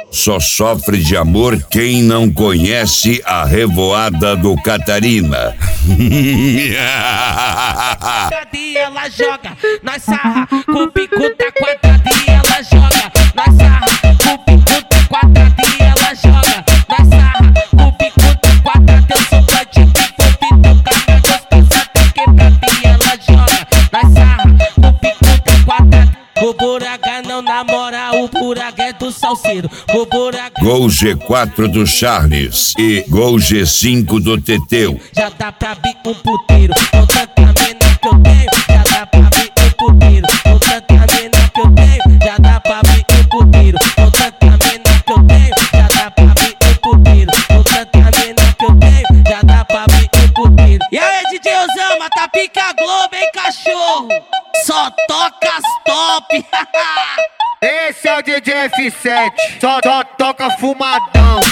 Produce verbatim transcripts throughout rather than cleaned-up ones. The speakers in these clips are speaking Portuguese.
Só sofre de amor quem não conhece a revoada do Catarina. Ela joga, nós sarra, com o bico da quadrada e ela joga, nós sarra, com o bico da quadrada e ela joga, nós sarra, com o bico da quadrada. Eu sou bandido envolvido, cara gostosa tá quebrada e ela joga, nós sarra, com o bico da quadrada. O buraga não namora, o buraga é do salseiro. O buraga... Gol G quatro do Charles e Gol G cinco do Teteu. Já dá pra vir um puteiro, com tanta mina que eu tenho. Já dá pra vir um puteiro, com tanta mina que eu tenho. Já dá pra vir um puteiro, com tanta mina que eu tenho. Já dá pra vir um puteiro, com tanta mina que eu tenho. Já dá pra vir um puteiro. E aí, D J Osama, tá pica Globo, hein, cachorro? Só toca as top. Esse é o D J F sete, só, só toca fumadão.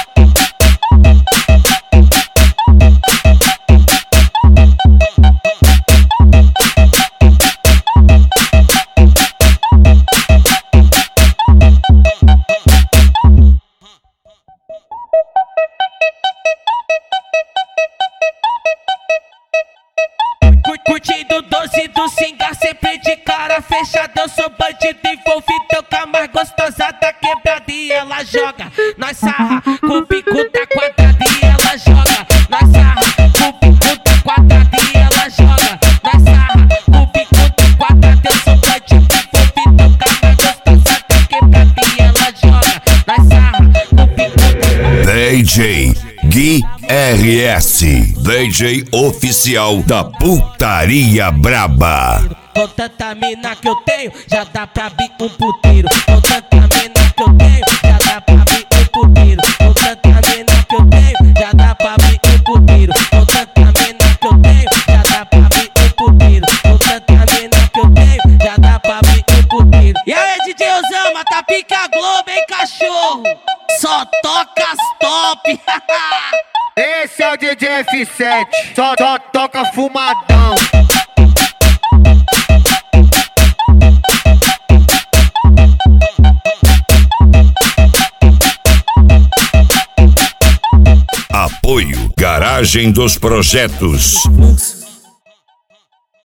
Curtindo doze do Singar, sempre de cara fechada. Eu sou bandido envolvido, eu com a mais gostosa da quebrada e ela joga. Nós sarra, com o bico da quadrada e ela joga. Nós sarra, com o bico da quadrada e ela joga. Nós sarra, com o bico da quadrada. Eu sou bandido envolvido, eu com a mais gostosa da quebrada e ela joga. Nós sarra, com o bico da quadrada. D J Gui R S, D J oficial da Putaria Braba. Com tanta mina que eu tenho, já dá pra vir um puteiro. Com tanta mina que eu tenho, já dá pra vir um puteiro. Com tanta mina que eu tenho, já dá pra vir um puteiro. Com tanta mina que eu tenho, já dá pra vir um puteiro. Com tanta mina que eu tenho, já dá pra vir um puteiro. E aí, D J Osama, tá pica Globo, hein, cachorro? Só toca as top. Esse é o D J F sete, só, só toca fumadão. Apoio Garagem dos Projetos.